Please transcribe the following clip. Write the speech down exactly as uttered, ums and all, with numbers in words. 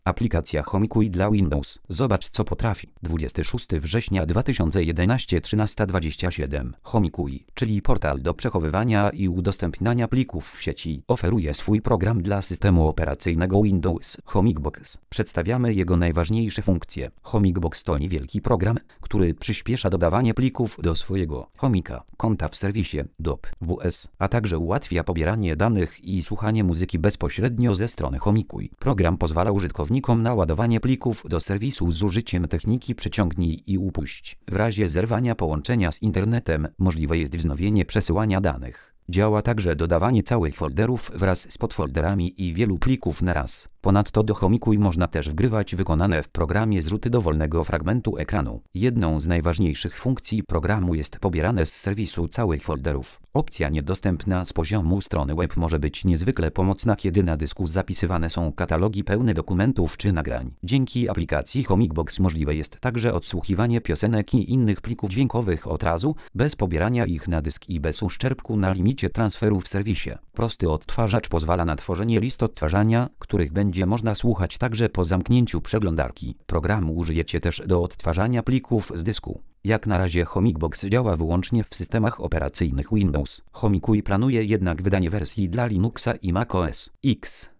Aplikacja Homikuj dla Windows. Zobacz co potrafi. dwudziestego szóstego września dwa tysiące jedenastego trzynaста dwadzieścia siedem. Homikuj, czyli portal do przechowywania i udostępniania plików w sieci, oferuje swój program dla systemu operacyjnego Windows. Homikbox. Przedstawiamy jego najważniejsze funkcje. Homikbox to niewielki program, który przyspiesza dodawanie plików do swojego chomika, konta w serwisie D O P W S, a także ułatwia pobieranie danych i słuchanie muzyki bezpośrednio ze strony Homikuj. Program pozwala użytkownikom na ładowanie plików do serwisu z użyciem techniki przyciągnij i upuść. W razie zerwania połączenia z internetem możliwe jest wznowienie przesyłania danych. Działa także dodawanie całych folderów wraz z podfolderami i wielu plików na raz. Ponadto do Homikuj można też wgrywać wykonane w programie zrzuty dowolnego fragmentu ekranu. Jedną z najważniejszych funkcji programu jest pobierane z serwisu całych folderów. Opcja niedostępna z poziomu strony web może być niezwykle pomocna, kiedy na dysku zapisywane są katalogi pełne dokumentów czy nagrań. Dzięki aplikacji Homikbox możliwe jest także odsłuchiwanie piosenek i innych plików dźwiękowych od razu, bez pobierania ich na dysk i bez uszczerbku na limicie transferu w serwisie. Prosty odtwarzacz pozwala na tworzenie list odtwarzania, których będzie będzie można słuchać także po zamknięciu przeglądarki. Programu użyjecie też do odtwarzania plików z dysku. Jak na razie Homikbox działa wyłącznie w systemach operacyjnych Windows. Homikuj planuje jednak wydanie wersji dla Linuxa i macOS X.